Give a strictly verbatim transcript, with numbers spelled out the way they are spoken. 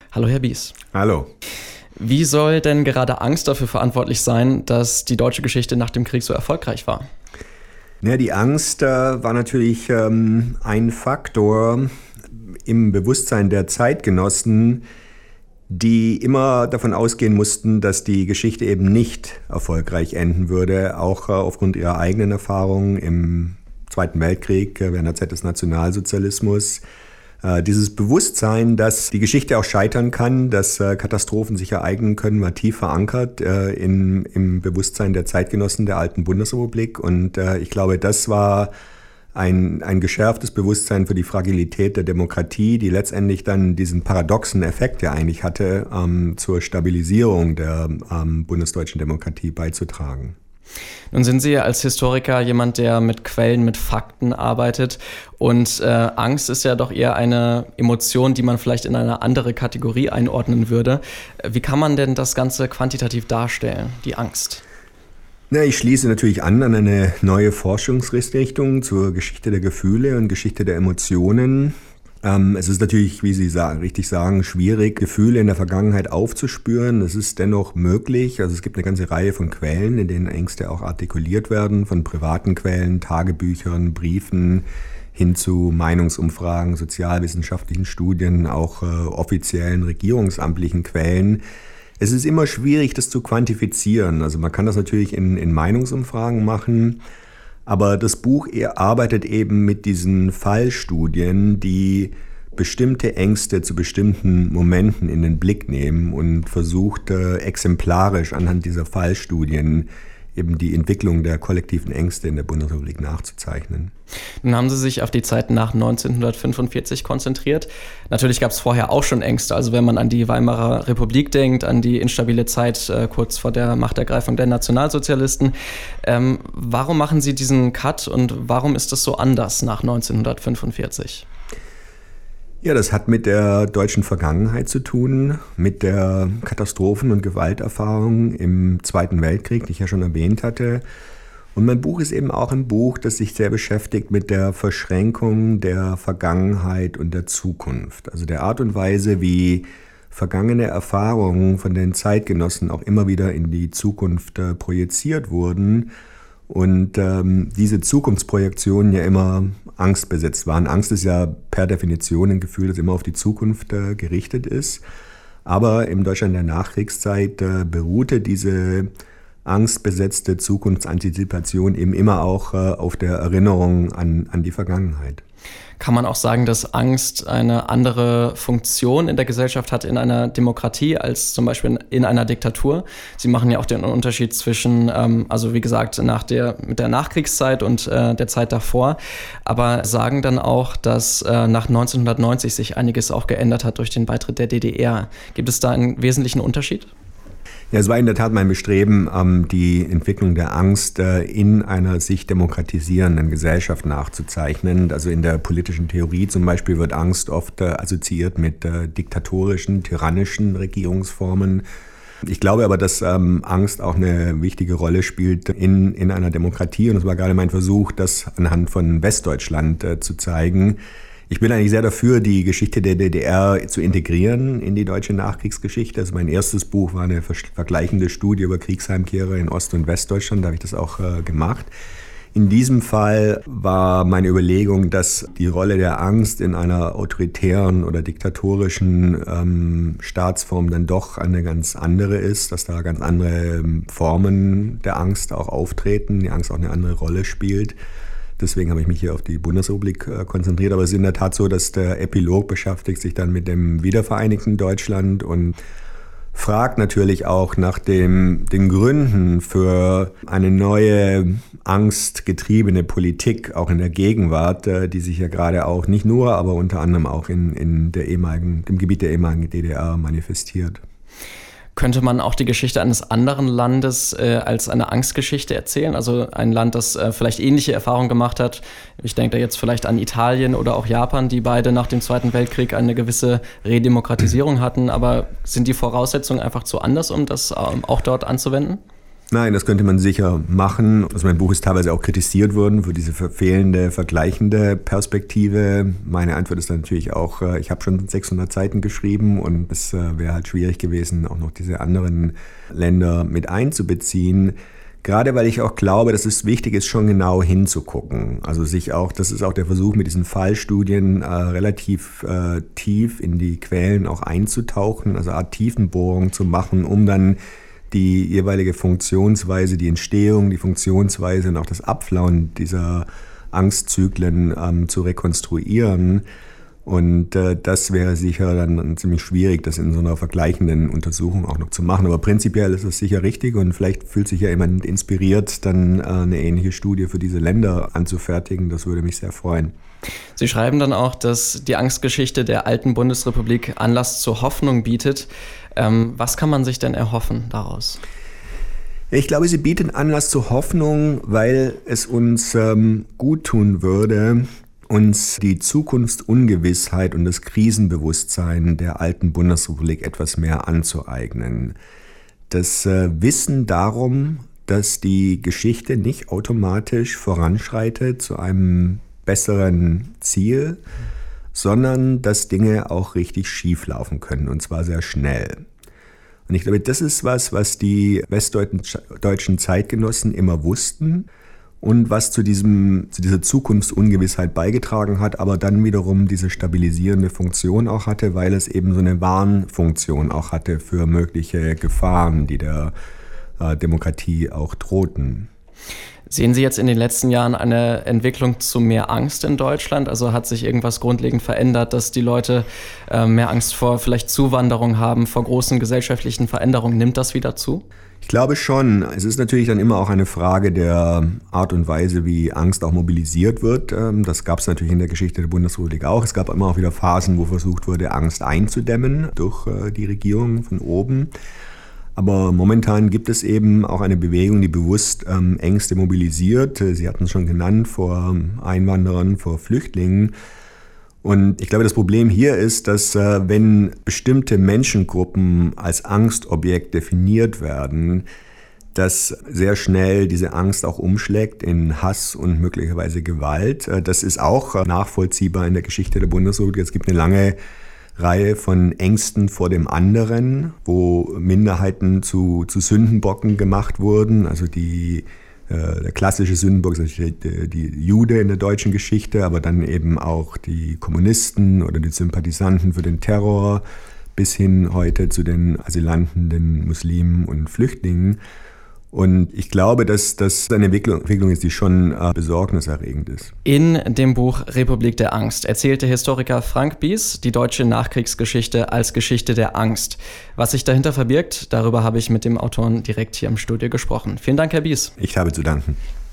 Hallo Herr Bies. Hallo. Wie soll denn gerade Angst dafür verantwortlich sein, dass die deutsche Geschichte nach dem Krieg so erfolgreich war? Ja, die Angst äh, war natürlich ähm, ein Faktor im Bewusstsein der Zeitgenossen, die immer davon ausgehen mussten, dass die Geschichte eben nicht erfolgreich enden würde, auch äh, aufgrund ihrer eigenen Erfahrungen im Zweiten Weltkrieg, äh, während der Zeit des Nationalsozialismus. Äh, dieses Bewusstsein, dass die Geschichte auch scheitern kann, dass äh, Katastrophen sich ereignen können, war tief verankert äh, in, im Bewusstsein der Zeitgenossen der alten Bundesrepublik. Und äh, ich glaube, das war Ein, ein geschärftes Bewusstsein für die Fragilität der Demokratie, die letztendlich dann diesen paradoxen Effekt ja eigentlich hatte, ähm, zur Stabilisierung der ähm, bundesdeutschen Demokratie beizutragen. Nun sind Sie als Historiker jemand, der mit Quellen, mit Fakten arbeitet. Und äh, Angst ist ja doch eher eine Emotion, die man vielleicht in eine andere Kategorie einordnen würde. Wie kann man denn das Ganze quantitativ darstellen, die Angst? Na, ich schließe natürlich an an eine neue Forschungsrichtung zur Geschichte der Gefühle und Geschichte der Emotionen. Ähm, es ist natürlich, wie Sie sagen, richtig sagen, schwierig, Gefühle in der Vergangenheit aufzuspüren. Es ist dennoch möglich. Also es gibt eine ganze Reihe von Quellen, in denen Ängste auch artikuliert werden, von privaten Quellen, Tagebüchern, Briefen hin zu Meinungsumfragen, sozialwissenschaftlichen Studien, auch äh, offiziellen regierungsamtlichen Quellen. Es ist immer schwierig, das zu quantifizieren. Also man kann das natürlich in, in Meinungsumfragen machen, aber das Buch arbeitet eben mit diesen Fallstudien, die bestimmte Ängste zu bestimmten Momenten in den Blick nehmen und versucht äh, exemplarisch anhand dieser Fallstudien eben die Entwicklung der kollektiven Ängste in der Bundesrepublik nachzuzeichnen. Nun haben Sie sich auf die Zeit nach neunzehnhundertfünfundvierzig konzentriert. Natürlich gab es vorher auch schon Ängste. Also wenn man an die Weimarer Republik denkt, an die instabile Zeit äh, kurz vor der Machtergreifung der Nationalsozialisten. Ähm, warum machen Sie diesen Cut und warum ist es so anders nach neunzehnhundertfünfundvierzig? Ja, das hat mit der deutschen Vergangenheit zu tun, mit der Katastrophen- und Gewalterfahrung im Zweiten Weltkrieg, die ich ja schon erwähnt hatte. Und mein Buch ist eben auch ein Buch, das sich sehr beschäftigt mit der Verschränkung der Vergangenheit und der Zukunft. Also der Art und Weise, wie vergangene Erfahrungen von den Zeitgenossen auch immer wieder in die Zukunft äh, projiziert wurden. Und ähm, diese Zukunftsprojektionen ja immer angstbesetzt waren. Angst ist ja per Definition ein Gefühl, das immer auf die Zukunft äh, gerichtet ist. Aber im Deutschland der Nachkriegszeit äh, beruhte diese angstbesetzte Zukunftsantizipation eben immer auch äh, auf der Erinnerung an, an die Vergangenheit. Kann man auch sagen, dass Angst eine andere Funktion in der Gesellschaft hat in einer Demokratie als zum Beispiel in einer Diktatur? Sie machen ja auch den Unterschied zwischen, ähm, also wie gesagt, nach der, mit der Nachkriegszeit und äh, der Zeit davor, aber sagen dann auch, dass äh, nach neunzehnhundertneunzig sich einiges auch geändert hat durch den Beitritt der D D R. Gibt es da einen wesentlichen Unterschied? Ja, es war in der Tat mein Bestreben, die Entwicklung der Angst in einer sich demokratisierenden Gesellschaft nachzuzeichnen. Also in der politischen Theorie zum Beispiel wird Angst oft assoziiert mit diktatorischen, tyrannischen Regierungsformen. Ich glaube aber, dass Angst auch eine wichtige Rolle spielt in, in einer Demokratie. Und es war gerade mein Versuch, das anhand von Westdeutschland zu zeigen. Ich bin eigentlich sehr dafür, die Geschichte der D D R zu integrieren in die deutsche Nachkriegsgeschichte. Also mein erstes Buch war eine vergleichende Studie über Kriegsheimkehrer in Ost- und Westdeutschland. Da habe ich das auch äh, gemacht. In diesem Fall war meine Überlegung, dass die Rolle der Angst in einer autoritären oder diktatorischen ähm, Staatsform dann doch eine ganz andere ist, dass da ganz andere Formen der Angst auch auftreten, die Angst auch eine andere Rolle spielt. Deswegen habe ich mich hier auf die Bundesrepublik äh, konzentriert. Aber es ist in der Tat so, dass der Epilog beschäftigt sich dann mit dem wiedervereinigten Deutschland und fragt natürlich auch nach dem, den Gründen für eine neue angstgetriebene Politik, auch in der Gegenwart, äh, die sich ja gerade auch nicht nur, aber unter anderem auch in, in der ehemaligen, dem Gebiet der ehemaligen D D R manifestiert. Könnte man auch die Geschichte eines anderen Landes äh, als eine Angstgeschichte erzählen? Also ein Land, das äh, vielleicht ähnliche Erfahrungen gemacht hat. Ich denke da jetzt vielleicht an Italien oder auch Japan, die beide nach dem Zweiten Weltkrieg eine gewisse Redemokratisierung hatten. Aber sind die Voraussetzungen einfach zu anders, um das ähm, auch dort anzuwenden? Nein, das könnte man sicher machen. Also mein Buch ist teilweise auch kritisiert worden für diese fehlende, vergleichende Perspektive. Meine Antwort ist dann natürlich auch, ich habe schon sechshundert Seiten geschrieben und es wäre halt schwierig gewesen, auch noch diese anderen Länder mit einzubeziehen. Gerade weil ich auch glaube, dass es wichtig ist, schon genau hinzugucken. Also sich auch, das ist auch der Versuch mit diesen Fallstudien, äh, relativ äh, tief in die Quellen auch einzutauchen, also eine Art Tiefenbohrung zu machen, um dann die jeweilige Funktionsweise, die Entstehung, die Funktionsweise und auch das Abflauen dieser Angstzyklen ähm, zu rekonstruieren. Und äh, das wäre sicher dann ziemlich schwierig, das in so einer vergleichenden Untersuchung auch noch zu machen. Aber prinzipiell ist es sicher richtig und vielleicht fühlt sich ja jemand inspiriert, dann äh, eine ähnliche Studie für diese Länder anzufertigen. Das würde mich sehr freuen. Sie schreiben dann auch, dass die Angstgeschichte der alten Bundesrepublik Anlass zur Hoffnung bietet. Ähm, was kann man sich denn erhoffen daraus? Ich glaube, sie bietet Anlass zur Hoffnung, weil es uns ähm, gut tun würde, uns die Zukunftsungewissheit und das Krisenbewusstsein der alten Bundesrepublik etwas mehr anzueignen. Das äh, Wissen darum, dass die Geschichte nicht automatisch voranschreitet zu einem besseren Ziel, sondern dass Dinge auch richtig schief laufen können, und zwar sehr schnell. Und ich glaube, das ist was, was die westdeutschen Zeitgenossen immer wussten und was zu, diesem, zu dieser Zukunftsungewissheit beigetragen hat, aber dann wiederum diese stabilisierende Funktion auch hatte, weil es eben so eine Warnfunktion auch hatte für mögliche Gefahren, die der äh, Demokratie auch drohten. Sehen Sie jetzt in den letzten Jahren eine Entwicklung zu mehr Angst in Deutschland? Also hat sich irgendwas grundlegend verändert, dass die Leute äh, mehr Angst vor vielleicht Zuwanderung haben, vor großen gesellschaftlichen Veränderungen? Nimmt das wieder zu? Ich glaube schon. Es ist natürlich dann immer auch eine Frage der Art und Weise, wie Angst auch mobilisiert wird. Das gab es natürlich in der Geschichte der Bundesrepublik auch. Es gab immer auch wieder Phasen, wo versucht wurde, Angst einzudämmen durch die Regierung von oben. Aber momentan gibt es eben auch eine Bewegung, die bewusst ähm, Ängste mobilisiert. Sie hatten es schon genannt, vor Einwanderern, vor Flüchtlingen. Und ich glaube, das Problem hier ist, dass äh, wenn bestimmte Menschengruppen als Angstobjekt definiert werden, dass sehr schnell diese Angst auch umschlägt in Hass und möglicherweise Gewalt. Das ist auch nachvollziehbar in der Geschichte der Bundesrepublik. Es gibt eine lange Reihe von Ängsten vor dem anderen, wo Minderheiten zu, zu Sündenbocken gemacht wurden. Also die, äh, der klassische Sündenbock ist die, die Jude in der deutschen Geschichte, aber dann eben auch die Kommunisten oder die Sympathisanten für den Terror, bis hin heute zu den Asylanten, den Muslimen und Flüchtlingen. Und ich glaube, dass das eine Entwicklung, Entwicklung ist, die schon äh, besorgniserregend ist. In dem Buch Republik der Angst erzählt der Historiker Frank Bies die deutsche Nachkriegsgeschichte als Geschichte der Angst. Was sich dahinter verbirgt, darüber habe ich mit dem Autoren direkt hier im Studio gesprochen. Vielen Dank, Herr Bies. Ich habe zu danken.